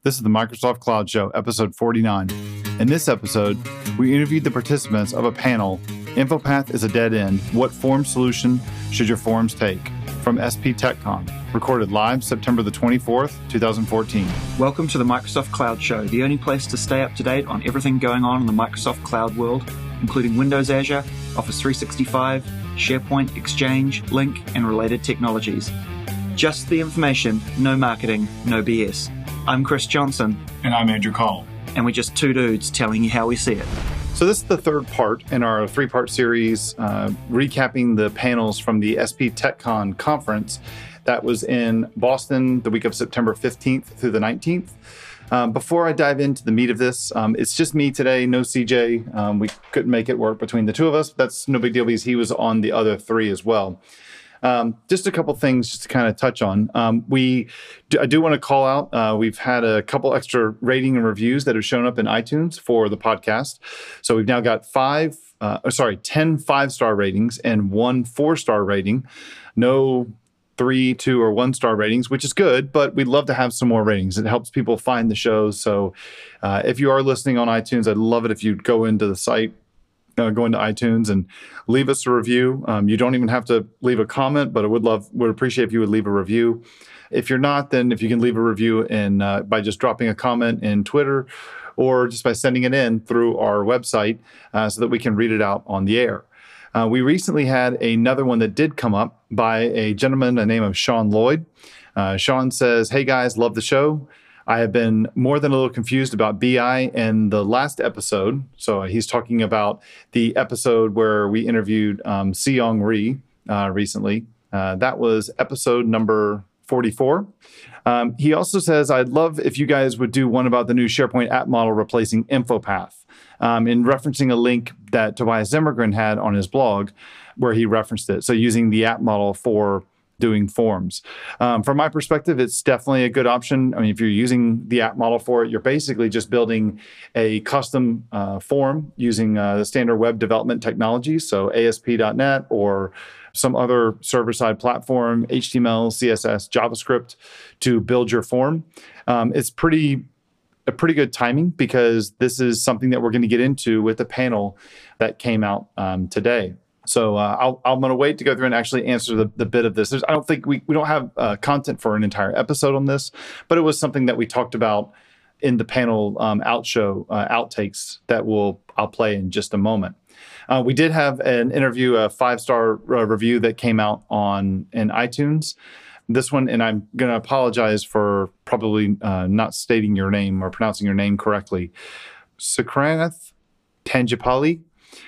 This is the Microsoft Cloud Show, episode 49. In this episode, we interviewed the participants of a panel, InfoPath is a Dead End, What Form Solution Should Your Forms Take? From SP TechCon, recorded live September the 24th, 2014. Welcome to the Microsoft Cloud Show, the only place to stay up to date on everything going on in the Microsoft Cloud world, including Windows Azure, Office 365, SharePoint, Exchange, Lync, and related technologies. Just the information, no marketing, no BS. I'm Chris Johnson. And I'm Andrew Call. And we're just two dudes telling you how we see it. So this is the third part in our three-part series, recapping the panels from the SP TechCon conference that was in Boston the week of September 15th through the 19th. Before I dive into the meat of this, it's just me today, no CJ. We couldn't make it work between the two of us. That's no big deal because he was on the other three as well. Just a couple things just to kind of touch on. I do want to call out, we've had a couple extra rating and reviews that have shown up in iTunes for the podcast. So we've now got 10 5-star ratings and 1 4-star rating. No 3, 2, or 1-star ratings, which is good, but we'd love to have some more ratings. It helps people find the shows. So if you are listening on iTunes, I'd love it if you'd go into the site, go into iTunes and leave us a review. You don't even have to leave a comment, but I would appreciate if you would leave a review. If you're not, then if you can leave a review by just dropping a comment in Twitter or just by sending it in through our website so that we can read it out on the air. We recently had another one that did come up by a gentleman by the name of Sean Lloyd. Sean says, "Hey guys, love the show. I have been more than a little confused about BI in the last episode." So he's talking about the episode where we interviewed Seong Ri recently. That was episode number 44. He also says, "I'd love if you guys would do one about the new SharePoint app model replacing InfoPath," in referencing a link that Tobias Zimmergren had on his blog where he referenced it. So using the app model for doing forms. From my perspective, it's definitely a good option. I mean, if you're using the app model for it, you're basically just building a custom form using the standard web development technologies, so ASP.NET or some other server-side platform, HTML, CSS, JavaScript to build your form. It's a pretty good timing because this is something that we're going to get into with the panel that came out today. So I'm going to wait to go through and actually answer the bit of this. I don't think we don't have content for an entire episode on this, but it was something that we talked about in the panel outtakes that I'll play in just a moment. We did have an interview, a 5-star review that came out in iTunes. This one, and I'm going to apologize for probably not stating your name or pronouncing your name correctly. Sukranath Tanjapali.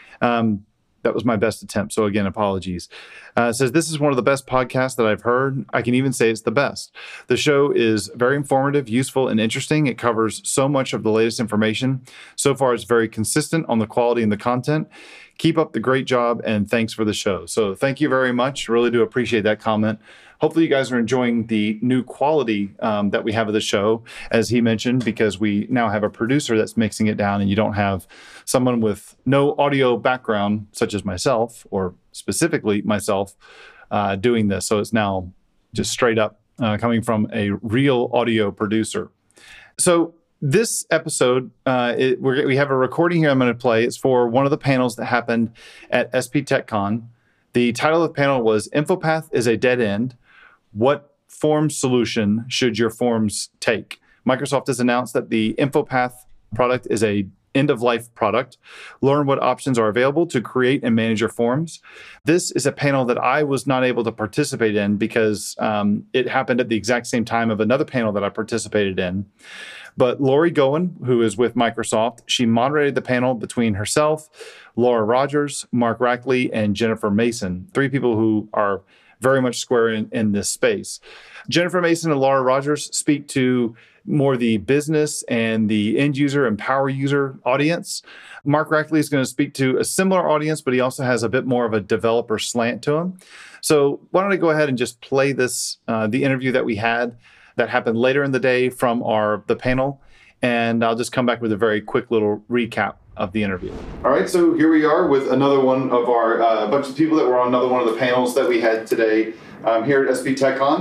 That was my best attempt. So again, apologies. It says, "This is one of the best podcasts that I've heard. I can even say it's the best. The show is very informative, useful, and interesting. It covers so much of the latest information. So far, it's very consistent on the quality and the content. Keep up the great job, and thanks for the show." So thank you very much. Really do appreciate that comment. Hopefully you guys are enjoying the new quality that we have of the show, as he mentioned, because we now have a producer that's mixing it down and you don't have someone with no audio background, such as myself, or specifically myself, doing this. So it's now just straight up coming from a real audio producer. So this episode, we have a recording here I'm going to play. It's for one of the panels that happened at SP TechCon. The title of the panel was "InfoPath is a Dead End. What form solution should your forms take?" Microsoft has announced that the InfoPath product is a end-of-life product. Learn what options are available to create and manage your forms. This is a panel that I was not able to participate in because it happened at the exact same time of another panel that I participated in. But Lori Gowen, who is with Microsoft, she moderated the panel between herself, Laura Rogers, Mark Rackley, and Jennifer Mason, 3 people who are very much square in this space. Jennifer Mason and Laura Rogers speak to more the business and the end user and power user audience. Mark Rackley is going to speak to a similar audience, but he also has a bit more of a developer slant to him. So why don't I go ahead and just play this, the interview that we had that happened later in the day from the panel, and I'll just come back with a very quick little recap of the interview. All right, so here we are with another one of our bunch of people that were on another one of the panels that we had today here at SP TechCon.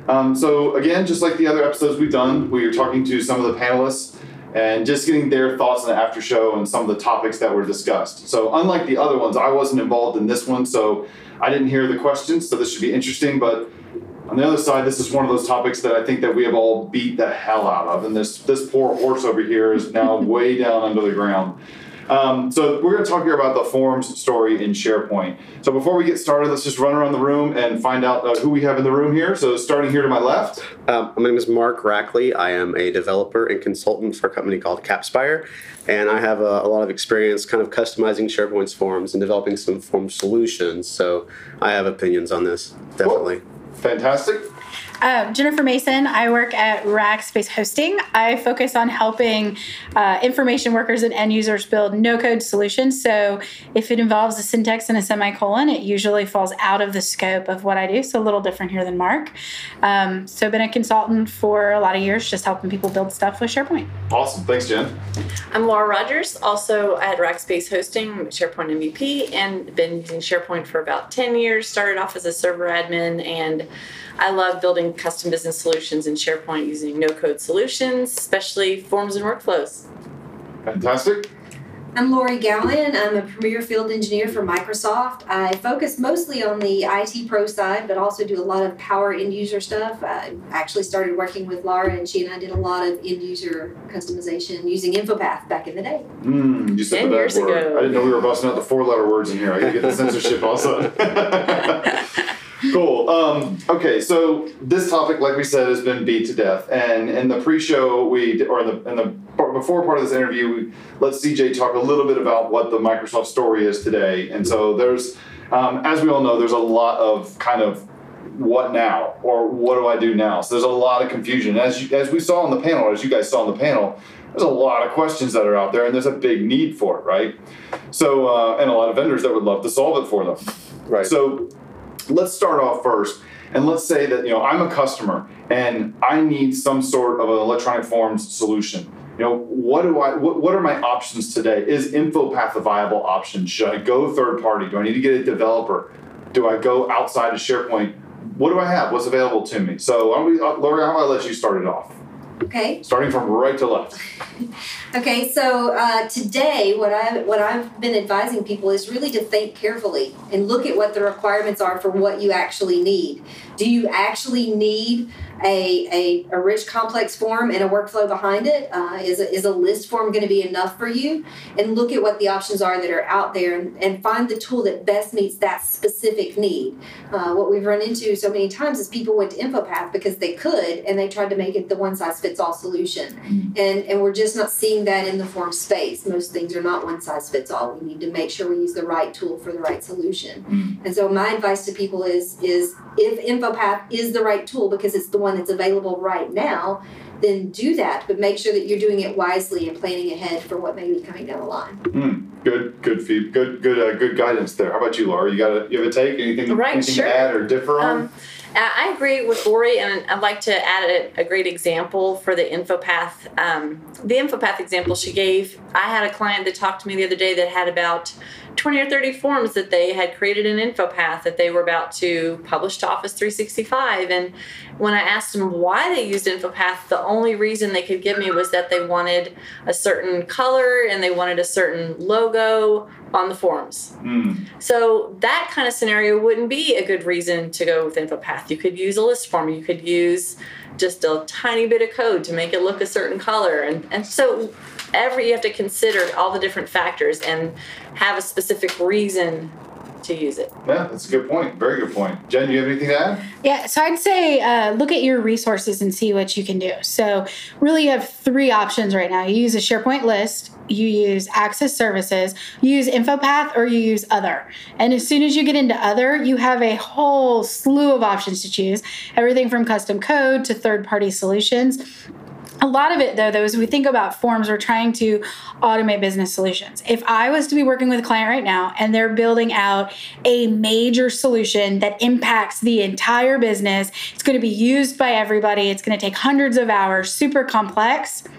So again, just like the other episodes we've done, we are talking to some of the panelists and just getting their thoughts on the after show and some of the topics that were discussed. So unlike the other ones, I wasn't involved in this one, so I didn't hear the questions, so this should be interesting. But on the other side, this is one of those topics that I think that we have all beat the hell out of. And this poor horse over here is now way down under the ground. So we're going to talk here about the forms story in SharePoint. So before we get started, let's just run around the room and find out who we have in the room here. So starting here to my left. My name is Mark Rackley. I am a developer and consultant for a company called Capspire. And I have a lot of experience kind of customizing SharePoint's forms and developing some form solutions. So I have opinions on this, definitely. Cool. Fantastic. Jennifer Mason. I work at Rackspace Hosting. I focus on helping information workers and end users build no-code solutions. So if it involves a syntax and a semicolon, it usually falls out of the scope of what I do. So a little different here than Mark. So I've been a consultant for a lot of years, just helping people build stuff with SharePoint. Awesome. Thanks, Jen. I'm Laura Rogers, also at Rackspace Hosting, SharePoint MVP, and been using SharePoint for about 10 years. Started off as a server admin, and I love building custom business solutions in SharePoint using no-code solutions, especially forms and workflows. Fantastic. I'm Lori Gowan. I'm a Premier Field Engineer for Microsoft. I focus mostly on the IT pro side, but also do a lot of power end user stuff. I actually started working with Laura, and she and I did a lot of end user customization using InfoPath back in the day. You said 10 the years bad word. ago. I didn't know we were busting out the 4-letter words in here. I got to get the censorship also. Cool. Okay, so this topic, like we said, has been beat to death. And in the pre-show, before part of this interview, we let CJ talk a little bit about what the Microsoft story is today. And so there's, as we all know, there's a lot of kind of what now, or what do I do now? So there's a lot of confusion. As we saw on the panel, as you guys saw on the panel, there's a lot of questions that are out there, and there's a big need for it, right? So, and a lot of vendors that would love to solve it for them. Right. So let's start off first, and let's say that I'm a customer and I need some sort of an electronic forms solution. What are my options today? Is InfoPath a viable option? Should I go third party? Do I need to get a developer? Do I go outside of SharePoint? What do I have? What's available to me? So, Lori, how about I let you start it off? Okay. Starting from right to left. Okay, so today what I've been advising people is really to think carefully and look at what the requirements are for what you actually need. Do you actually need a rich, complex form and a workflow behind it? Is a list form going to be enough for you? And look at what the options are that are out there and find the tool that best meets that specific need. What we've run into so many times is people went to InfoPath because they could, and they tried to make it the one-size-fits-all solution. And we're just not seeing that in the form space. Most things are not one-size-fits-all. We need to make sure we use the right tool for the right solution. And so my advice to people is if InfoPath is the right tool because it's the one that's available right now, then do that, but make sure that you're doing it wisely and planning ahead for what may be coming down the line. Good guidance there. How about you, Laura? You have a take? Anything to add or differ on? I agree with Lori, and I'd like to add a great example for the InfoPath. The InfoPath example she gave, I had a client that talked to me the other day that had about 20 or 30 forms that they had created in InfoPath that they were about to publish to Office 365. And when I asked them why they used InfoPath, the only reason they could give me was that they wanted a certain color and they wanted a certain logo on the forms. So that kind of scenario wouldn't be a good reason to go with InfoPath. You could use a list form. You could use just a tiny bit of code to make it look a certain color. And so you have to consider all the different factors and have a specific reason to use it. Yeah, that's a good point. Very good point. Jen, do you have anything to add? Yeah, so I'd say look at your resources and see what you can do. So really you have 3 options right now. You use a SharePoint list, you use Access Services, you use InfoPath, or you use Other. And as soon as you get into Other, you have a whole slew of options to choose. Everything from custom code to third-party solutions. A lot of it, though, as we think about forms, we're trying to automate business solutions. If I was to be working with a client right now and they're building out a major solution that impacts the entire business, it's going to be used by everybody, it's going to take hundreds of hours, super complex,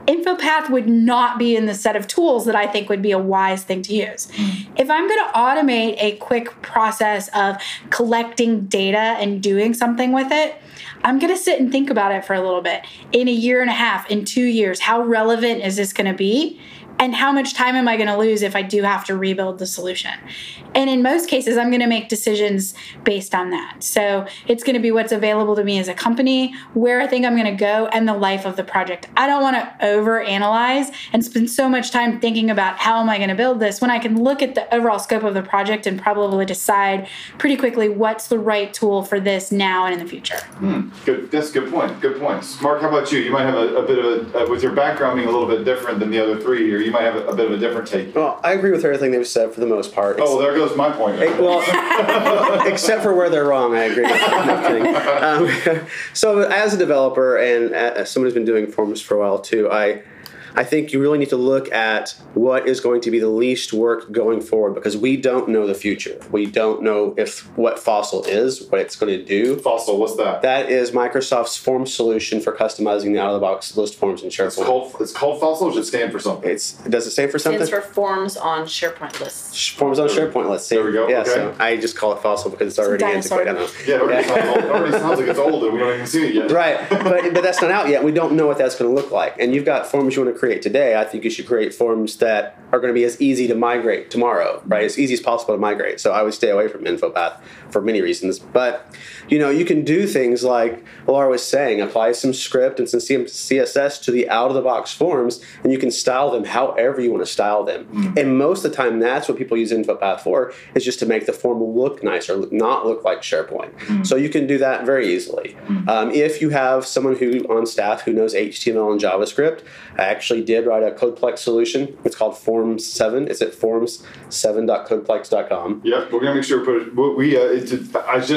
InfoPath would not be in the set of tools that I think would be a wise thing to use. If I'm going to automate a quick process of collecting data and doing something with it, I'm going to sit and think about it for a little bit. In a year and a half, in 2 years, how relevant is this going to be? And how much time am I going to lose if I do have to rebuild the solution? And in most cases, I'm going to make decisions based on that. So it's going to be what's available to me as a company, where I think I'm going to go, and the life of the project. I don't want to overanalyze and spend so much time thinking about how am I going to build this when I can look at the overall scope of the project and probably decide pretty quickly what's the right tool for this now and in the future. Good. That's a good point. Good points. Mark, how about you? You might have a bit of a, with your background being a little bit different than the other three here, you might have a bit of a different take. Well, I agree with everything they've said for the most part. Oh, well, there goes my point. Well, except for where they're wrong, I agree. No kidding. So as a developer and as someone who's been doing forms for a while too, I think you really need to look at what is going to be the least work going forward, because we don't know the future. We don't know what Fossil is, what it's going to do. Fossil, what's that? That is Microsoft's form solution for customizing the out-of-the-box list forms in SharePoint. It's called Fossil, or does it stand for something? Does it stand for something? It stands for Forms on SharePoint Lists. Forms on SharePoint lists. There we go. Yeah, Okay. So I just call it Fossil because it's already antiquated. I don't know. Yeah, it already sounds like it's old and we don't even see it yet. Right, but that's not out yet. We don't know what that's going to look like. And you've got forms you want to create today. I think you should create forms that are going to be as easy to migrate tomorrow, right? As easy as possible to migrate. So I would stay away from InfoPath for many reasons. But, you can do things like Laura was saying, apply some script and some CSS to the out-of-the-box forms, and you can style them however you want to style them. And most of the time, that's what people use InfoPath for, is just to make the form look nice or not look like SharePoint. So you can do that very easily. If you have someone on staff who knows HTML and JavaScript, I actually did write a Codeplex solution. It's called Forms 7. It's at forms7.codeplex.com. Yep, we're gonna make sure we put it.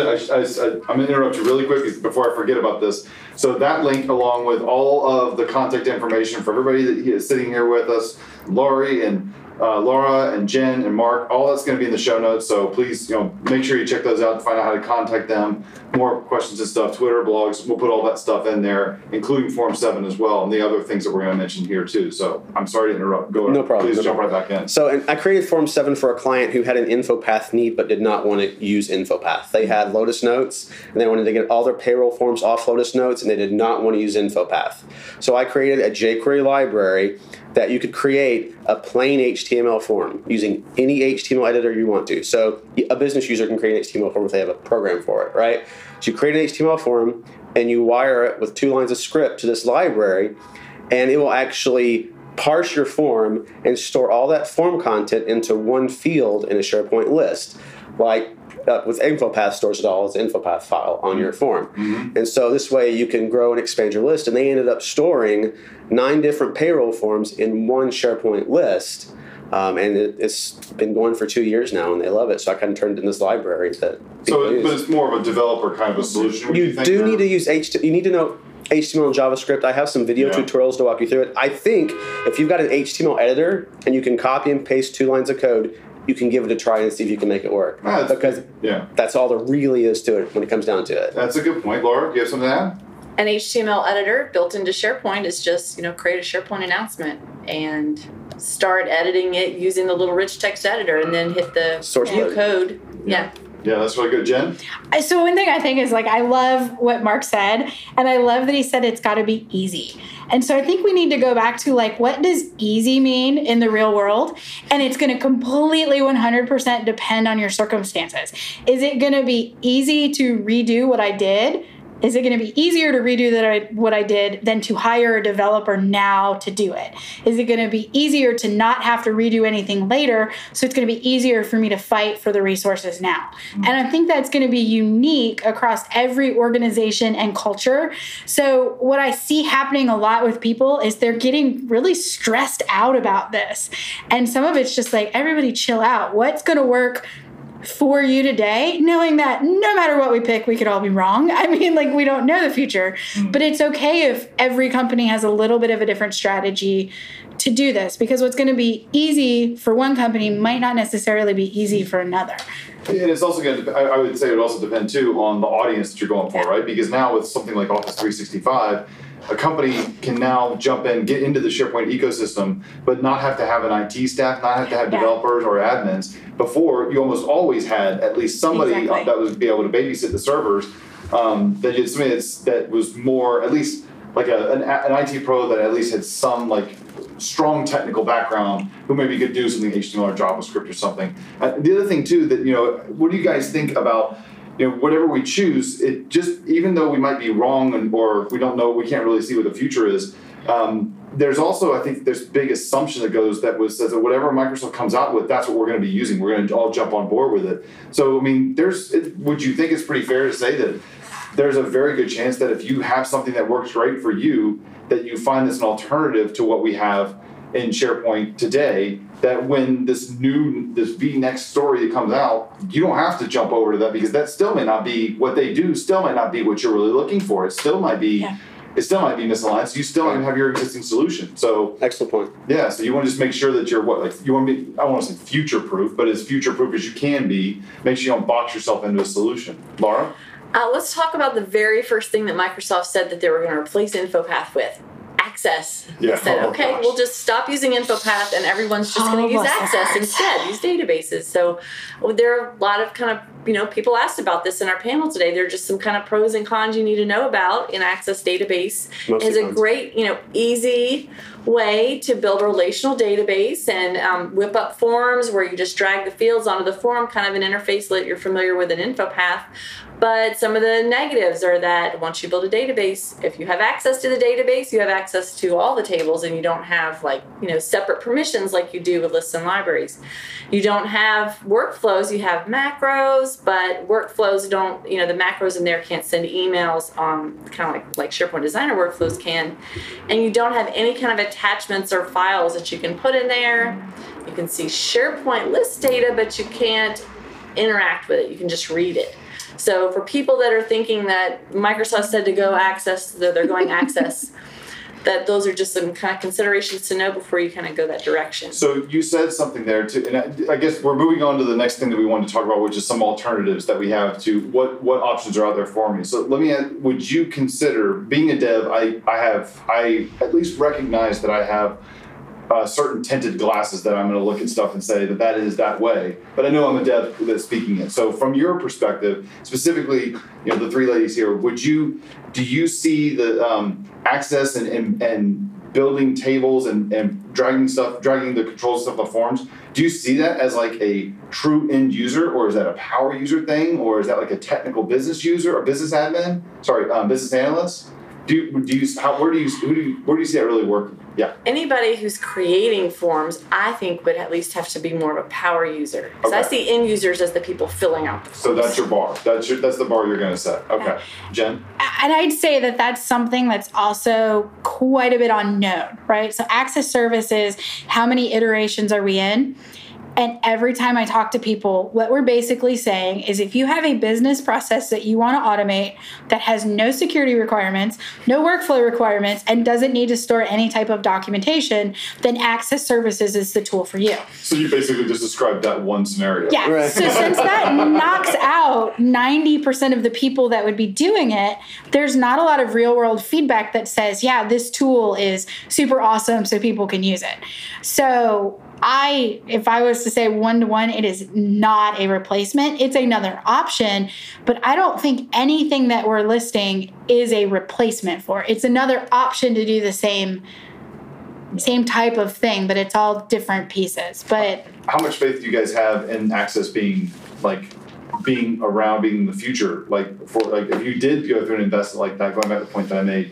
I'm gonna interrupt you really quick before I forget about this. So that link, along with all of the contact information for everybody that is sitting here with us, Laurie and Laura and Jen and Mark, all that's going to be in the show notes. So please, make sure you check those out to find out how to contact them. More questions and stuff, Twitter, blogs, we'll put all that stuff in there, including Form 7 as well, and the other things that we're going to mention here too. So I'm sorry to interrupt. Go ahead. No problem. Please jump right back in. So and I created Form 7 for a client who had an InfoPath need but did not want to use InfoPath. They had Lotus Notes, and they wanted to get all their payroll forms off Lotus Notes, and they did not want to use InfoPath. So I created a jQuery library that you could create a plain HTML form using any HTML editor you want to. So a business user can create an HTML form if they have a program for it, right? So you create an HTML form and you wire it with 2 lines of script to this library, and it will actually parse your form and store all that form content into one field in a SharePoint list. Like with InfoPath stores it all as an InfoPath file on your form. And so this way you can grow and expand your list. And they ended up storing 9 different payroll forms in one SharePoint list. And it's been going for 2 years now, and they love it. So I kind of turned it into this library that people use. But it's more of a developer kind of a solution. You do need to use HTML. You need to know HTML and JavaScript. I have some video tutorials to walk you through it. I think if you've got an HTML editor and you can copy and paste 2 lines of code, you can give it a try and see if you can make it work. Because that's all there really is to it when it comes down to it. That's a good point. Laura, do you have something to add? An HTML editor built into SharePoint is just, create a SharePoint announcement and start editing it using the little rich text editor, and then hit the view code. Yeah, that's really good. Jen? So one thing I think is, I love what Mark said, and I love that he said it's got to be easy. And so I think we need to go back to, what does easy mean in the real world? And it's going to completely 100% depend on your circumstances. Is it going to be easy to redo what I did? Is it going to be easier to redo what I did than to hire a developer now to do it? Is it going to be easier to not have to redo anything later, so it's going to be easier for me to fight for the resources now? And I think that's going to be unique across every organization and culture. So what I see happening a lot with people is they're getting really stressed out about this. And some of it's just everybody chill out. What's going to work for you today, knowing that no matter what we pick, we could all be wrong. I mean, we don't know the future, but it's okay if every company has a little bit of a different strategy to do this, because what's going to be easy for one company might not necessarily be easy for another. And it's also going to, I would say it would also depend too on the audience that you're going for, right? Because now with something like Office 365, a company can now jump in, get into the SharePoint ecosystem, but not have to have an IT staff, not have to have developers or admins. Before, you almost always had at least somebody that was be able to babysit the servers. That did something that was more, at least like an IT pro that at least had some like strong technical background who maybe could do something HTML or JavaScript or something. The other thing too that, what do you guys think about, whatever we choose, it just, even though we might be wrong or we don't know, we can't really see what the future is. There's also, I think there's big assumption that says that whatever Microsoft comes out with, that's what we're going to be using. We're going to all jump on board with it. So, I mean, would you think it's pretty fair to say that there's a very good chance that if you have something that works great for you, that you find this an alternative to what we have in SharePoint today, that when this vNext story that comes out, you don't have to jump over to that, because that still may not be what they do, still might not be what you're really looking for. It still might be misaligned. So you still don't have your existing solution. So excellent point. Yeah. So you want to just make sure that you're you want to be, I don't want to say future proof, but as future proof as you can be. Make sure you don't box yourself into a solution. Laura? Let's talk about the very first thing that Microsoft said that they were going to replace InfoPath with. Access. Yeah. They said, we'll just stop using InfoPath and everyone's just going to use Access instead, use databases. So there are a lot of kind of, people asked about this in our panel today. There are just some kind of pros and cons you need to know about in Access database. It's a great, easy way to build a relational database and whip up forms where you just drag the fields onto the form, kind of an interface that you're familiar with in InfoPath. But some of the negatives are that once you build a database, if you have access to the database, you have access to all the tables, and you don't have separate permissions like you do with lists and libraries. You don't have workflows, you have macros, but workflows don't, the macros in there can't send emails kind of like SharePoint Designer workflows can. And you don't have any kind of attachments or files that you can put in there. You can see SharePoint list data, but you can't interact with it. You can just read it. So for people that are thinking that Microsoft said to go Access, that they're going Access, that those are just some kind of considerations to know before you kind of go that direction. So you said something there too, and I guess we're moving on to the next thing that we want to talk about, which is some alternatives that we have to what options are out there for me. So let me ask, would you consider, being a dev, I at least recognize that I have certain tinted glasses that I'm going to look at stuff and say that is that way. But I know I'm a dev that's speaking it. So from your perspective, specifically, the three ladies here, do you see the access and building tables and dragging the control stuff of forms? Do you see that as like a true end user, or is that a power user thing, or is that like a technical business user or business admin? Business analyst? Where do you see that really working? Yeah. Anybody who's creating forms, I think, would at least have to be more of a power user. Because I see end users as the people filling out the forms. So that's your bar. That's the bar you're going to set. Okay. Jen? And I'd say that that's something that's also quite a bit unknown, right? So Access services, how many iterations are we in? And every time I talk to people, what we're basically saying is if you have a business process that you want to automate that has no security requirements, no workflow requirements, and doesn't need to store any type of documentation, then Access Services is the tool for you. So you basically just described that one scenario. Yeah. Right. So since that knocks out 90% of the people that would be doing it, there's not a lot of real world feedback that says, yeah, this tool is super awesome so people can use it. So if I was to say one-to-one, it is not a replacement. It's another option, but I don't think anything that we're listing is a replacement for it. It's another option to do the same type of thing, but it's all different pieces. But how much faith do you guys have in Access being around, being in the future? If you did go through an investment like that, going back to the point that I made,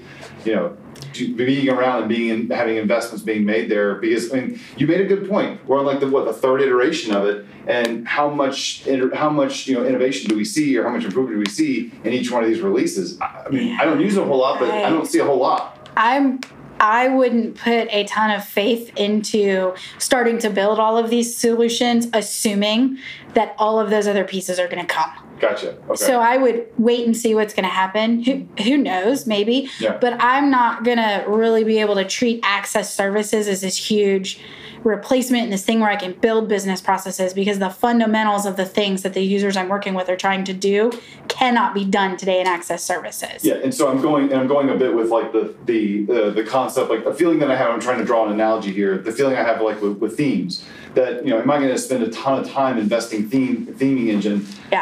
being around and having investments being made there, because you made a good point. We're on the third iteration of it, and how much innovation do we see, or how much improvement do we see in each one of these releases? I don't use it a whole lot, but I don't see a whole lot. I wouldn't put a ton of faith into starting to build all of these solutions, assuming that all of those other pieces are going to come. Gotcha. Okay. So I would wait and see what's going to happen. Who knows, maybe. Yeah. But I'm not going to really be able to treat Access Services as this huge replacement and this thing where I can build business processes, because the fundamentals of the things that the users I'm working with are trying to do cannot be done today in Access Services. Yeah, and so I'm going a bit with like the concept, like a feeling that I have. I'm trying to draw an analogy here. The feeling I have like with themes, that am I going to spend a ton of time investing theming engine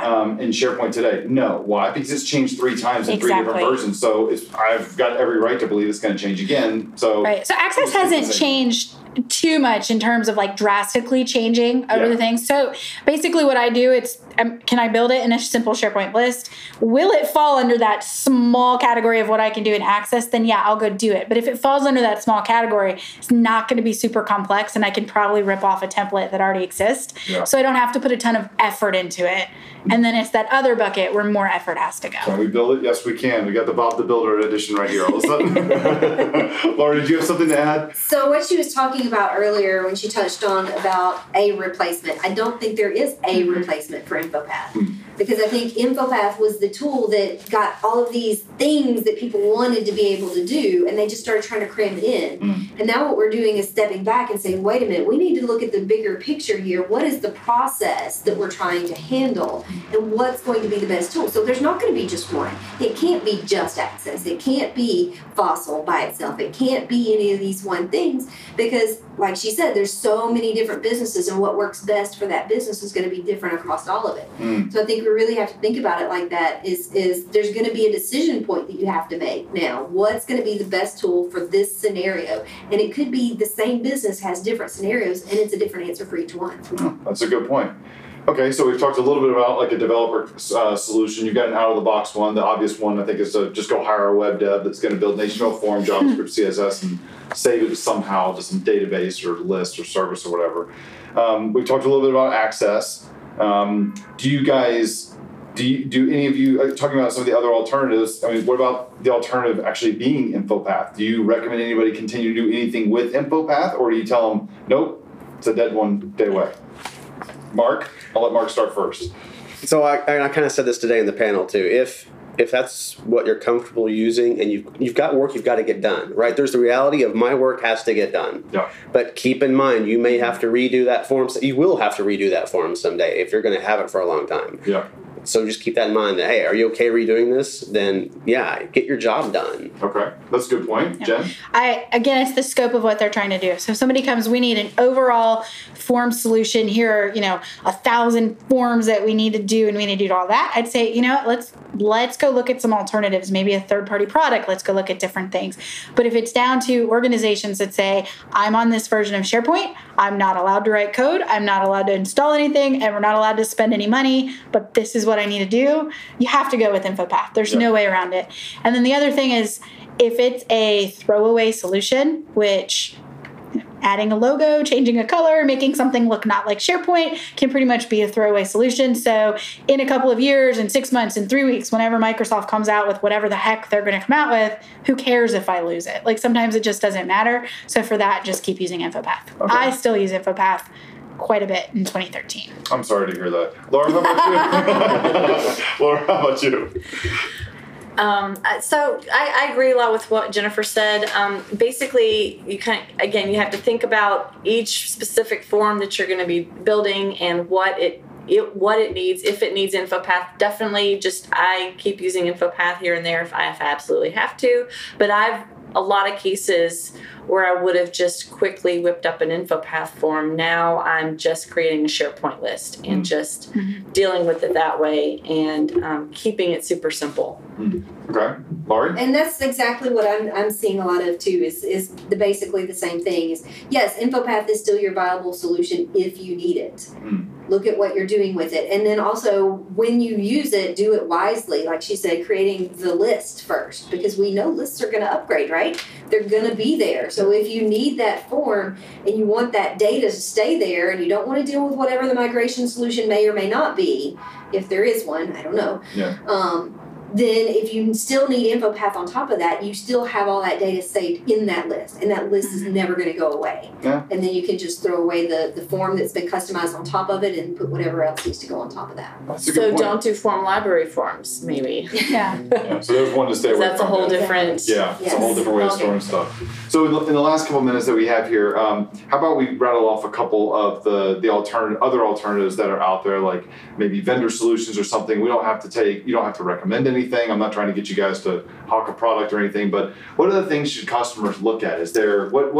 in SharePoint today? No. Why? Because it's changed 3 times in 3 different versions. So I've got every right to believe it's going to change again. So right. So Access hasn't changed too much in terms of like drastically changing over the things. So basically what I do, can I build it in a simple SharePoint list? Will it fall under that small category of what I can do in Access? Then I'll go do it. But if it falls under that small category, it's not going to be super complex, and I can probably rip off a template that already exists. Yeah. So I don't have to put a ton of effort into it. And then it's that other bucket where more effort has to go. Can we build it? Yes, we can. We got the Bob the Builder edition right here all of a sudden. Laura, did you have something to add? So what she was talking about earlier when she touched on about a replacement, I don't think there is a replacement for InfoPath. Because I think InfoPath was the tool that got all of these things that people wanted to be able to do, and they just started trying to cram it in. And now what we're doing is stepping back and saying, wait a minute, we need to look at the bigger picture here. What is the process that we're trying to handle, and what's going to be the best tool? So there's not going to be just one. It can't be just Access. It can't be Fossil by itself. It can't be any of these one things, because like she said, there's so many different businesses, and what works best for that business is going to be different across all of it. So I think we really have to think about it like that, is there's going to be a decision point that you have to make now. What's going to be the best tool for this scenario? And it could be the same business has different scenarios, and it's a different answer for each one. That's a good point. Okay, so we've talked a little bit about like a developer solution. You've got an out-of-the-box one. The obvious one, I think, is to just go hire a web dev that's going to build an HTML form, JavaScript, CSS, and save it somehow to some database or list or service or whatever. We've talked a little bit about Access. Do any of you, talking about some of the other alternatives, I mean, what about the alternative actually being InfoPath? Do you recommend anybody continue to do anything with InfoPath, or do you tell them, nope, it's a dead one, day away? Mark, I'll let Mark start first. So I kind of said this today in the panel too. If that's what you're comfortable using, and you've got work you've got to get done, right? There's the reality of my work has to get done. Yeah. But keep in mind, you may have to redo that form. You will have to redo that form someday if you're going to have it for a long time. Yeah. So just keep that in mind that, hey, are you okay redoing this? Then, get your job done. Okay. That's a good point. Yeah. Jen? Again, it's the scope of what they're trying to do. So if somebody comes, we need an overall form solution. Here are, 1,000 forms that we need to do, and we need to do all that. I'd say, let's go look at some alternatives, maybe a third-party product. Let's go look at different things. But if it's down to organizations that say, I'm on this version of SharePoint, I'm not allowed to write code, I'm not allowed to install anything, and we're not allowed to spend any money, but this is what I need to do, you have to go with InfoPath. There's no way around it. And then the other thing is, if it's a throwaway solution, which adding a logo, changing a color, making something look not like SharePoint can pretty much be a throwaway solution. So in a couple of years, in 6 months, in 3 weeks, whenever Microsoft comes out with whatever the heck they're going to come out with, who cares if I lose it? Like, sometimes it just doesn't matter. So for that, just keep using InfoPath. Okay. I still use InfoPath quite a bit in 2013. I'm sorry to hear that. Laura, how about you? Laura, how about you? So I agree a lot with what Jennifer said. Basically, you have to think about each specific form that you're going to be building and what it needs. If it needs InfoPath, definitely I keep using InfoPath here and there if I absolutely have to. But I've a lot of cases where I would have just quickly whipped up an InfoPath form. Now I'm just creating a SharePoint list and just dealing with it that way and keeping it super simple. Okay. Laurie? And that's exactly what I'm seeing a lot of too, is basically the same thing. Is yes, InfoPath is still your viable solution if you need it. Look at what you're doing with it. And then also, when you use it, do it wisely. Like she said, creating the list first, because we know lists are going to upgrade, right? They're going to be there. So if you need that form and you want that data to stay there and you don't want to deal with whatever the migration solution may or may not be, if there is one, I don't know. Yeah. then if you still need InfoPath on top of that, you still have all that data saved in that list, and that list is never going to go away. Yeah. And then you can just throw away the form that's been customized on top of it and put whatever else needs to go on top of that. That's a good So point. don't do form library forms, maybe. Yeah. Yeah, so there's one to stay away That's a from. whole Yeah. different. Yeah, it's a whole different way of Okay. storing stuff. So in the last couple minutes that we have here, how about we rattle off a couple of the other alternatives that are out there, like maybe vendor solutions or something. You don't have to recommend anything. I'm not trying to get you guys to hawk a product or anything, but what other things should customers look at? Is there what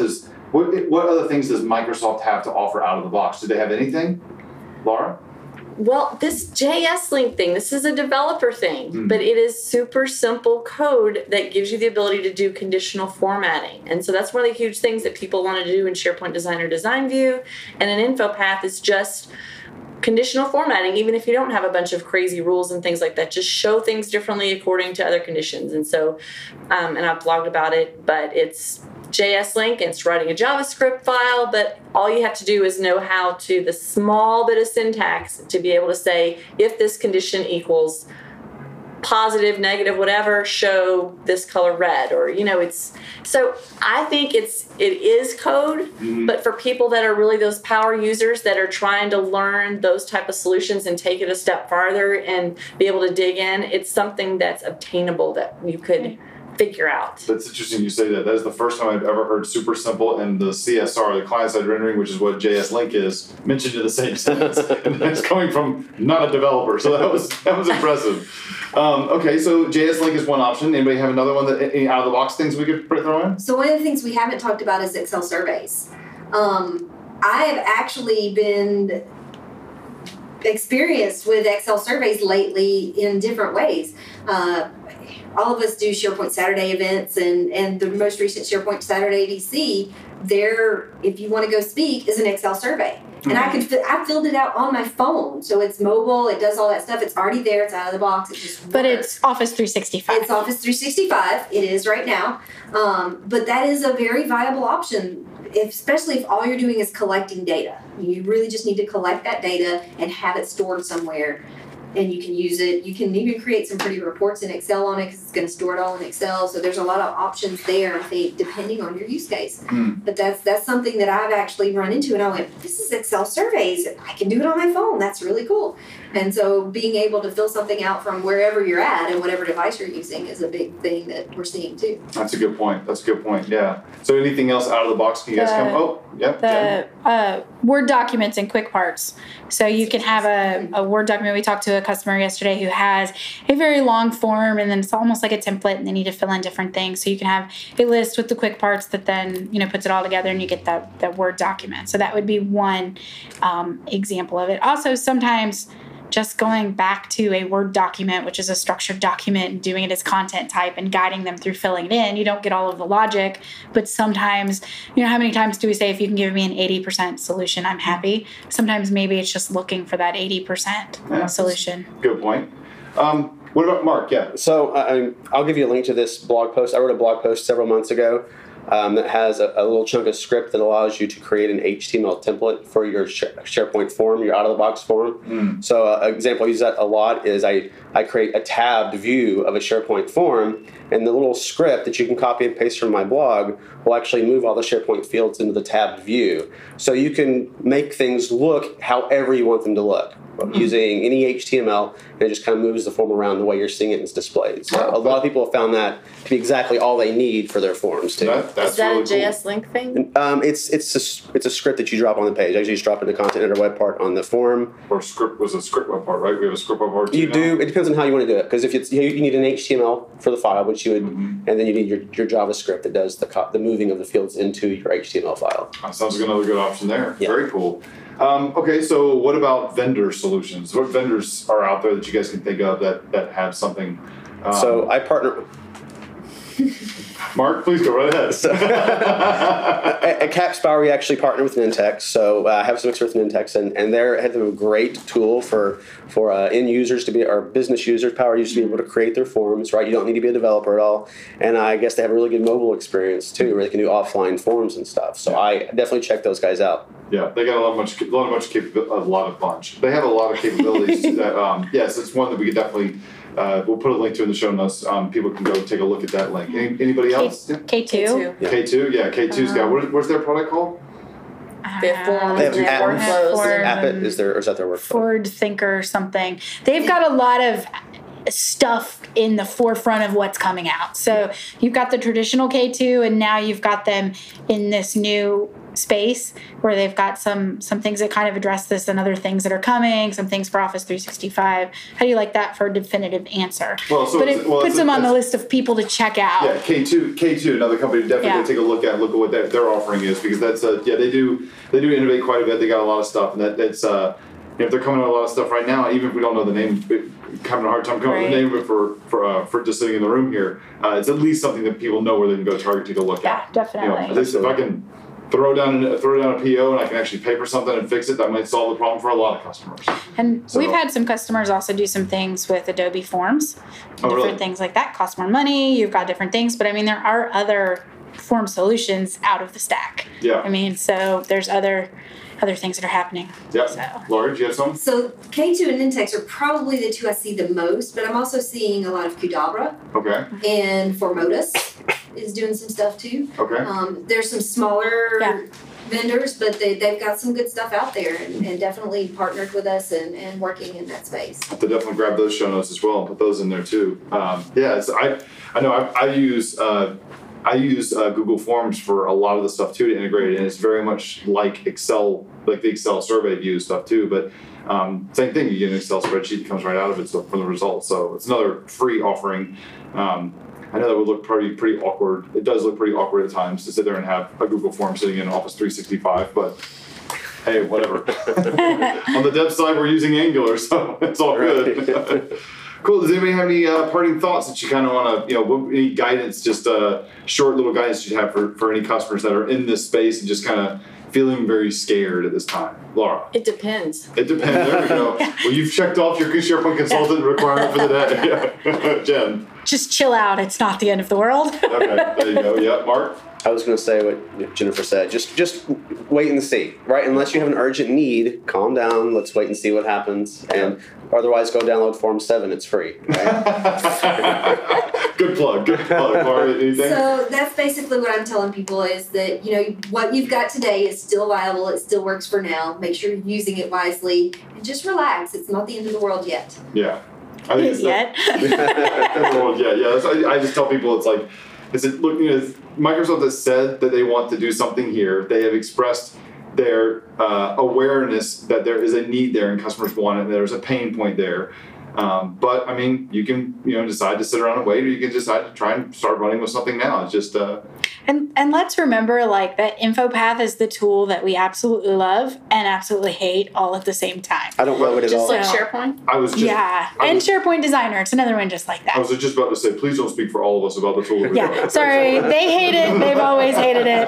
other things does Microsoft have to offer out of the box? Do they have anything, Laura? Well, this JS Link thing, this is a developer thing, but it is super simple code that gives you the ability to do conditional formatting. And so that's one of the huge things that people want to do in SharePoint Designer Design View. And an InfoPath is just conditional formatting, even if you don't have a bunch of crazy rules and things like that. Just show things differently according to other conditions. And so, and I've blogged about it, but it's JS Link, and it's writing a JavaScript file, but all you have to do is know how to, the small bit of syntax to be able to say, if this condition equals positive, negative, whatever, show this color red, or, it's, so I think it is code, but for people that are really those power users that are trying to learn those type of solutions and take it a step farther and be able to dig in, it's something that's obtainable that you could figure out. That's interesting you say that. That is the first time I've ever heard super simple and the CSR, the client-side rendering, which is what JS Link is, mentioned in the same sentence. And it's coming from not a developer, so that was impressive. Okay, so JS Link is one option. Anybody have another one, that any out-of-the-box things we could throw in? So one of the things we haven't talked about is Excel surveys. I have actually been experienced with Excel surveys lately in different ways. All of us do SharePoint Saturday events, and the most recent SharePoint Saturday DC, there, if you want to go speak, is an Excel survey. And I filled it out on my phone, so it's mobile, it does all that stuff, it's already there, it's out of the box, it just works. But it's Office 365. It's Office 365, it is right now. But that is a very viable option, especially if all you're doing is collecting data. You really just need to collect that data and have it stored somewhere. And you can use it. You can even create some pretty reports in Excel on it because it's going to store it all in Excel. So there's a lot of options there, I think, depending on your use case. But that's something that I've actually run into, and I went, this is Excel surveys. I can do it on my phone. That's really cool. And so being able to fill something out from wherever you're at and whatever device you're using is a big thing that we're seeing too. That's a good point. Yeah. So anything else out of the box? Can you guys come? Oh, yep. The Word documents and quick parts. So you can have a Word document. We talked to a customer yesterday who has a very long form, and then it's almost like a template, and they need to fill in different things. So you can have a list with the quick parts that then puts it all together, and you get that Word document. So that would be one example of it. Also, sometimes just going back to a Word document, which is a structured document, and doing it as content type and guiding them through filling it in. You don't get all of the logic, but sometimes, how many times do we say, if you can give me an 80% solution, I'm happy? Sometimes maybe it's just looking for that 80% solution. Good point. What about Mark? Yeah. So I'll give you a link to this blog post. I wrote a blog post several months ago that has a little chunk of script that allows you to create an HTML template for your SharePoint form, your out-of-the-box form. So an example I use that a lot is I create a tabbed view of a SharePoint form, and the little script that you can copy and paste from my blog will actually move all the SharePoint fields into the tabbed view. So you can make things look however you want them to look using any HTML, and it just kind of moves the form around the way you're seeing it and it's displayed. So a lot of people have found that to be exactly all they need for their forms too. That's Is that really a JS Link thing? It's a script that you drop on the page. Actually, you just drop in the content editor web part on the form. Or script was a script web part, right? We have a script web part too. You do. It depends on how you want to do it. Because if it's you need an HTML for the file, which you would, and then you need your JavaScript that does the moving of the fields into your HTML file. That sounds like another good option there. Yeah. Very cool. Okay, so what about vendor solutions? What vendors are out there that you guys can think of that have something? So I partner. Mark, please go right ahead. At CapSpire, we actually partner with Nintex, so I have some experience with Nintex, and they're a great tool for end users or business users, power users to be able to create their forms. Right, you don't need to be a developer at all, and I guess they have a really good mobile experience too, where they can do offline forms and stuff. So I definitely check those guys out. Yeah, they got a lot of capabilities. They have a lot of capabilities. That yes, it's one that we could definitely we'll put a link to it in the show notes. People can go take a look at that link. Anybody else? K2. K2. K2, yeah, K2's got, what's their product called? They have forms, They have they have Ford. workflows. App.it is that their workflow? Ford Thinker or something. They've got a lot of stuff in the forefront of what's coming out. So you've got the traditional K2, and now you've got them in this new space where they've got some things that kind of address this and other things that are coming, some things for Office 365. How do you like that for a definitive answer? Well, so but it puts them on the list of people to check out. Yeah, K2, another company to definitely take a look at what their offering is, because that's they do innovate quite a bit. They got a lot of stuff, and that's if they're coming out with a lot of stuff right now, even if we don't know the name, having a hard time coming up with the name of it for just sitting in the room here, it's at least something that people know where they can go target to go look at. Yeah, definitely. At least if I can throw down a PO and I can actually pay for something and fix it, that might solve the problem for a lot of customers. And we've had some customers also do some things with Adobe Forms, different things like that cost more money. You've got different things, but I mean there are other form solutions out of the stack. Yeah. I mean, so there's other things that are happening. Yeah. So. Laura, do you have some? So K2 and Nintex are probably the two I see the most, but I'm also seeing a lot of Qdabra, Okay. and Formotus is doing some stuff too. Okay. There's some smaller vendors, but they've got some good stuff out there, and definitely partnered with us and working in that space. I have to definitely grab those show notes as well and put those in there too. I know I use Google Forms for a lot of the stuff too to integrate it, and it's very much like Excel, like the Excel survey view stuff too. But same thing, you get an Excel spreadsheet that comes right out of it from the results. So it's another free offering. I know that would look pretty awkward. It does look pretty awkward at times to sit there and have a Google Form sitting in Office 365, but hey, whatever. On the dev side, we're using Angular, so it's all good. Cool. Does anybody have any parting thoughts that you kind of want to, any guidance, just short little guidance you have for any customers that are in this space and just kind of feeling very scared at this time? Laura? It depends. It depends. There we go. Well, you've checked off your SharePoint consultant requirement for the day. Jen? Just chill out. It's not the end of the world. Okay, there you go. Yeah, Mark? I was going to say what Jennifer said. Just wait and see, right? Unless you have an urgent need, calm down. Let's wait and see what happens. And otherwise, go download Form 7. It's free. Right? Good plug. Laura, anything? So that's basically what I'm telling people is that, what you've got today is still viable. It still works for now. Make sure you're using it wisely. And just relax. It's not the end of the world yet. Yeah. I think Yet. I just tell people look, Microsoft has said that they want to do something here. They have expressed their awareness that there is a need there and customers want it, and there's a pain point there. But I mean, you can decide to sit around and wait, or you can decide to try and start running with something now. It's just and let's remember that InfoPath is the tool that we absolutely love and absolutely hate all at the same time. I don't love it at all. Just like SharePoint? SharePoint Designer, it's another one just like that. I was just about to say, please don't speak for all of us about the tool. Sorry, they hate it. They've always hated it.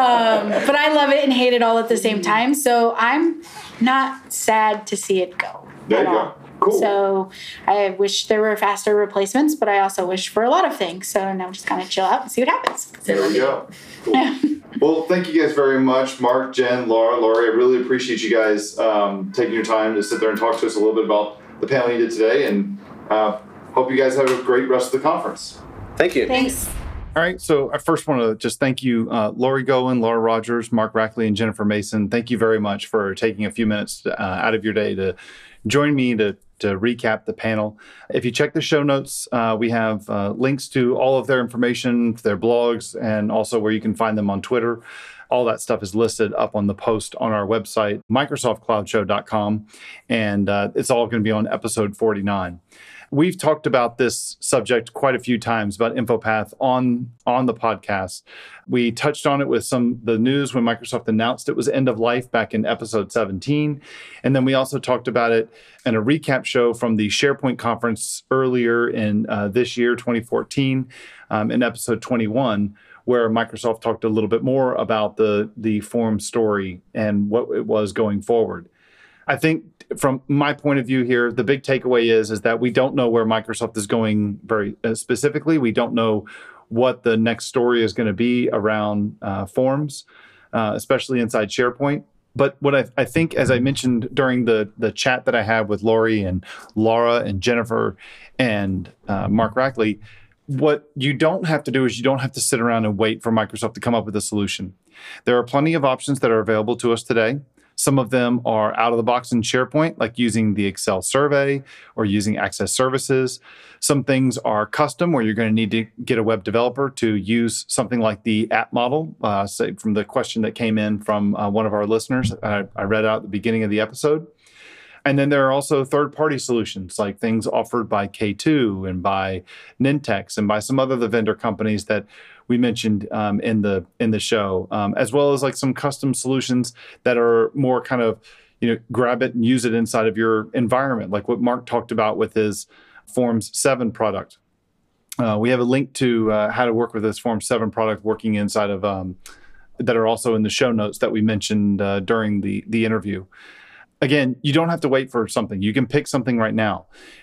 But I love it and hate it all at the same time. So I'm not sad to see it go. There you go. Cool. So I wish there were faster replacements, but I also wish for a lot of things. So now just kind of chill out and see what happens. There we go. Cool. Well, thank you guys very much, Mark, Jen, Laura, Lori. I really appreciate you guys taking your time to sit there and talk to us a little bit about the panel you did today, and hope you guys have a great rest of the conference. Thank you. Thanks. All right, so I first want to just thank you, Lori Goen, Laura Rogers, Mark Rackley, and Jennifer Mason. Thank you very much for taking a few minutes out of your day to join me to recap the panel. If you check the show notes, we have links to all of their information, their blogs, and also where you can find them on Twitter. All that stuff is listed up on the post on our website, MicrosoftCloudShow.com, and it's all going to be on episode 49. We've talked about this subject quite a few times about InfoPath on the podcast. We touched on it with the news when Microsoft announced it was end of life back in episode 17. And then we also talked about it in a recap show from the SharePoint conference earlier in this year, 2014, in episode 21, where Microsoft talked a little bit more about the Form story and what it was going forward. I think from my point of view here, the big takeaway is that we don't know where Microsoft is going very specifically. We don't know what the next story is going to be around Forms, especially inside SharePoint. But what I think, as I mentioned during the chat that I had with Lori and Laura and Jennifer and Mark Rackley, what you don't have to do is you don't have to sit around and wait for Microsoft to come up with a solution. There are plenty of options that are available to us today. Some of them are out of the box in SharePoint, like using the Excel survey or using Access Services. Some things are custom, where you're going to need to get a web developer to use something like the app model, say from the question that came in from one of our listeners. I read out at the beginning of the episode. And then there are also third-party solutions, like things offered by K2 and by Nintex and by some other of the vendor companies that we mentioned in the show, as well as like some custom solutions that are more kind of, grab it and use it inside of your environment, like what Mark talked about with his Forms 7 product. We have a link to how to work with this Forms 7 product working inside of that are also in the show notes that we mentioned during the interview. Again, you don't have to wait for something. You can pick something right now.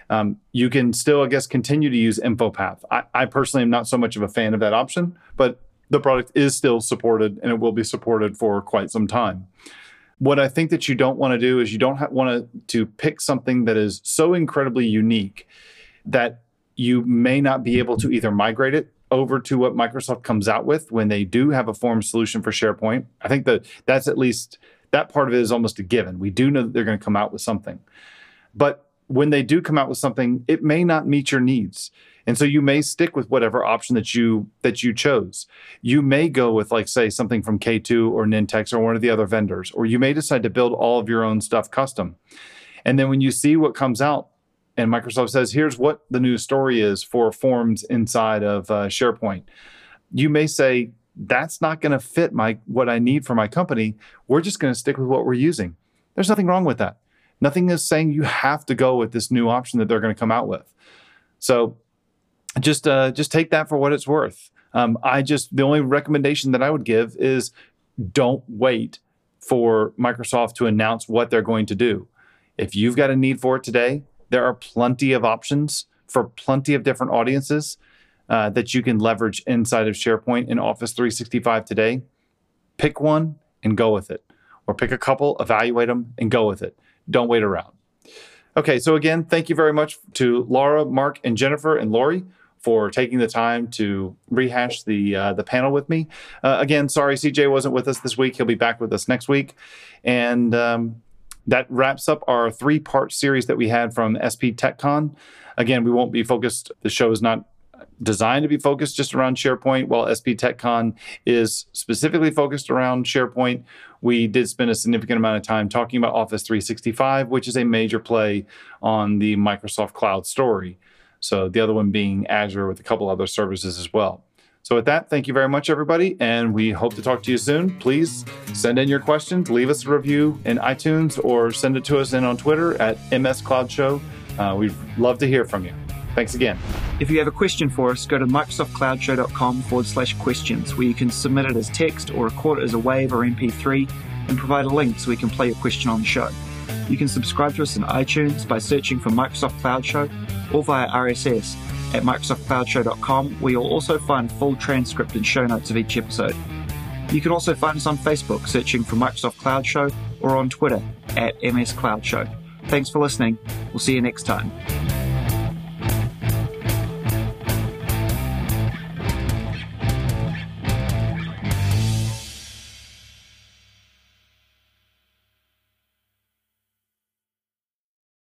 You can still, I guess, continue to use InfoPath. I personally am not so much of a fan of that option, but the product is still supported and it will be supported for quite some time. What I think that you don't want to do is you don't want to pick something that is so incredibly unique that you may not be able to either migrate it over to what Microsoft comes out with when they do have a Forms solution for SharePoint. I think that's at least... that part of it is almost a given. We do know that they're going to come out with something. But when they do come out with something, it may not meet your needs. And so you may stick with whatever option that you chose. You may go with, like, say, something from K2 or Nintex or one of the other vendors, or you may decide to build all of your own stuff custom. And then when you see what comes out and Microsoft says, here's what the new story is for Forms inside of SharePoint, you may say, that's not going to fit what I need for my company. We're just going to stick with what we're using. There's nothing wrong with that. Nothing is saying you have to go with this new option that they're going to come out with. So just take that for what it's worth. The only recommendation that I would give is don't wait for Microsoft to announce what they're going to do. If you've got a need for it today, there are plenty of options for plenty of different audiences that you can leverage inside of SharePoint and Office 365 today. Pick one and go with it. Or pick a couple, evaluate them, and go with it. Don't wait around. Okay, so again, thank you very much to Laura, Mark, and Jennifer, and Lori for taking the time to rehash the panel with me. Again, sorry CJ wasn't with us this week. He'll be back with us next week. And that wraps up our 3-part series that we had from SP TechCon. Again, we won't be focused. The show is not designed to be focused just around SharePoint, while SP TechCon is specifically focused around SharePoint. We did spend a significant amount of time talking about Office 365, which is a major play on the Microsoft Cloud story. So the other one being Azure with a couple other services as well. So with that, thank you very much, everybody, and we hope to talk to you soon. Please send in your questions, leave us a review in iTunes, or send it to us in on Twitter at MS Cloud Show. We'd love to hear from you. Thanks again. If you have a question for us, go to microsoftcloudshow.com/questions, where you can submit it as text or record it as a WAV or MP3 and provide a link so we can play your question on the show. You can subscribe to us in iTunes by searching for Microsoft Cloud Show or via RSS at microsoftcloudshow.com, where you'll also find full transcript and show notes of each episode. You can also find us on Facebook searching for Microsoft Cloud Show or on Twitter at MS Cloud Show. Thanks for listening. We'll see you next time.